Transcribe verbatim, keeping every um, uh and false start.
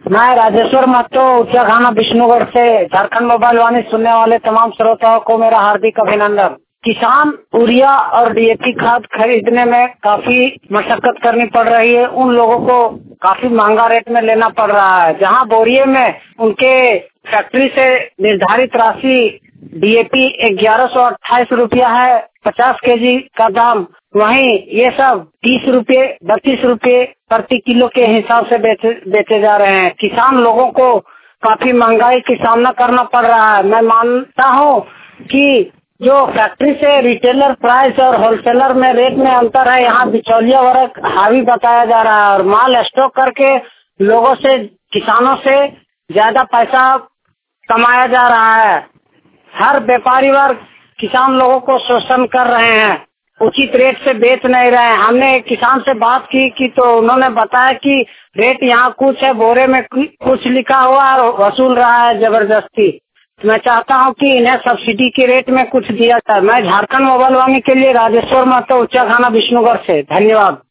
मैं राजेश्वर महतो ऊंचा खाना विष्णुगढ़ से झारखंड मोबाइल वाणी सुनने वाले तमाम श्रोताओं को मेरा हार्दिक अभिनंदन। किसान यूरिया और डीएपी खाद खरीदने में काफी मशक्कत करनी पड़ रही है। उन लोगों को काफी महंगा रेट में लेना पड़ रहा है। जहां बोरिये में उनके फैक्ट्री से निर्धारित राशि डीएपी ग्यारह सौ अट्ठाईस रुपया है पचास केजी का दाम, वहीं ये सब तीस रुपये बत्तीस रुपये प्रति किलो के हिसाब से बेचे बेचे जा रहे हैं। किसान लोगों को काफी महंगाई का सामना करना पड़ रहा है। मैं मानता हूँ कि जो फैक्ट्री से रिटेलर प्राइस और होलसेलर में रेट में अंतर है, यहाँ बिचौलिया वर्ग हावी बताया जा रहा है और माल स्टॉक करके लोगों से किसानों से ज्यादा पैसा कमाया जा रहा है। हर व्यापारी वर्ग किसान लोगों को शोषण कर रहे हैं, उचित रेट से बेच नहीं रहे हैं। हमने एक किसान से बात की कि तो उन्होंने बताया कि रेट यहाँ कुछ है, बोरे में कुछ लिखा हुआ और वसूल रहा है जबरदस्ती। मैं चाहता हूँ कि इन्हें सब्सिडी के रेट में कुछ दिया जाए। मैं झारखंड मोबाइल वाणी के लिए राजेश्वर महतो ऊंचा खाना विष्णुगढ़ से। धन्यवाद।